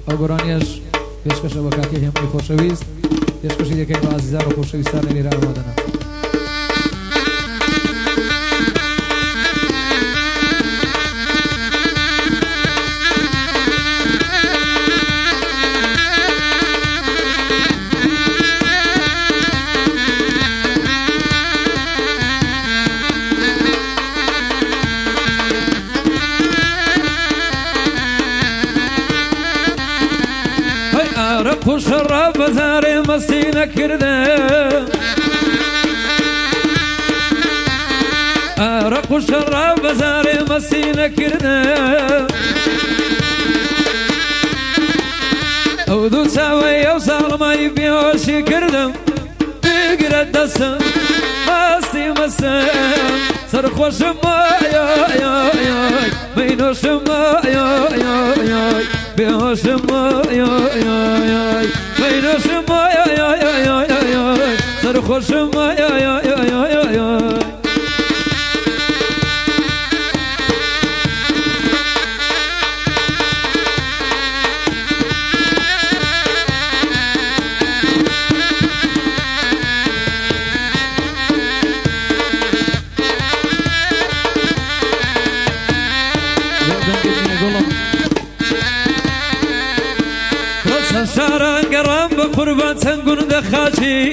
ئەو گۆرانیەش پێشکەشە بە کاکی هێمنی خۆشەویست پێشکەشی دەکەین بە ئازیزان و خۆشەویستانی لێرە ئامادەنە خوش را بازار مستی نکرده خوش را بازار مستی نکرده او دو ساوی او سالمای بیهوشی کردم بگرد دستم مستی مستم سرخوشم آی مینوشم آی بیهوشم آی مینوشم آی سرخوشم آی شاران قرام بقربان سنگون دخاشي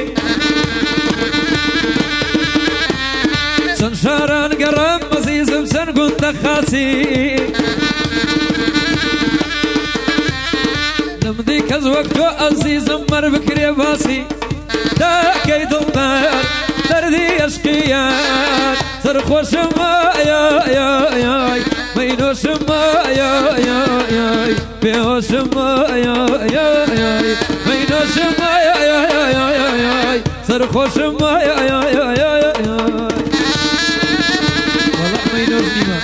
شاران قرام مزيزم سنگون دخاسي نمدي كز وقتو عزيزم مر بكري باسي دا كيد النار دردي اشقيان سرخوشم يا مينوشم يا بيوشم يا مينوشم يا سرخوشم يا والله مينوش نيما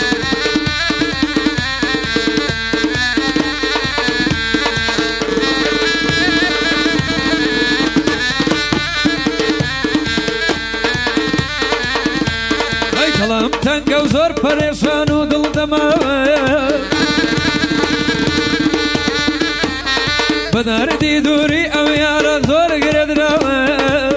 اي كلام تنقى وزور پريشان ودل دماغ بدار دي دوري او يارا زور قرد راوه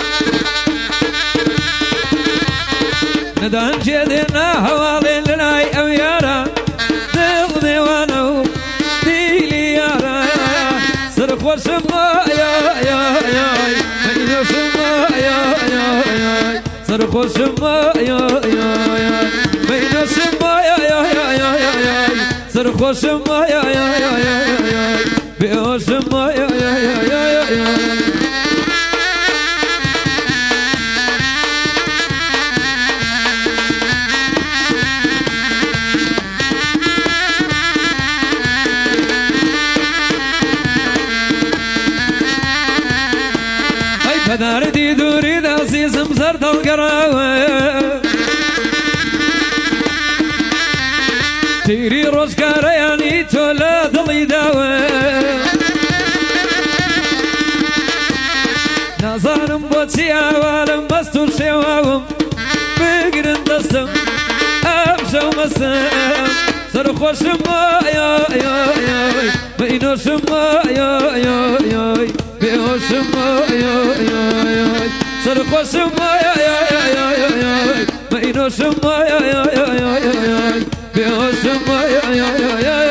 ندان جدنا حوالين لناي او يارا دل ديوانو ديلي يارا سرخوشم يا مينوشم يا سرخوشم يا مينوشم يا سرخوشم يا بيوشم يا هاي بدار دي دوري عزيزم زرد القراوه تيري روزكار يعني تولد الإداوة نظرم بوتي عوالم مستور شواوم بقرن دستم أبشو مسام سرخوشم يا مينوشم يا بيوشم يا سرخوشم يا مينوشم يا بيوشم يا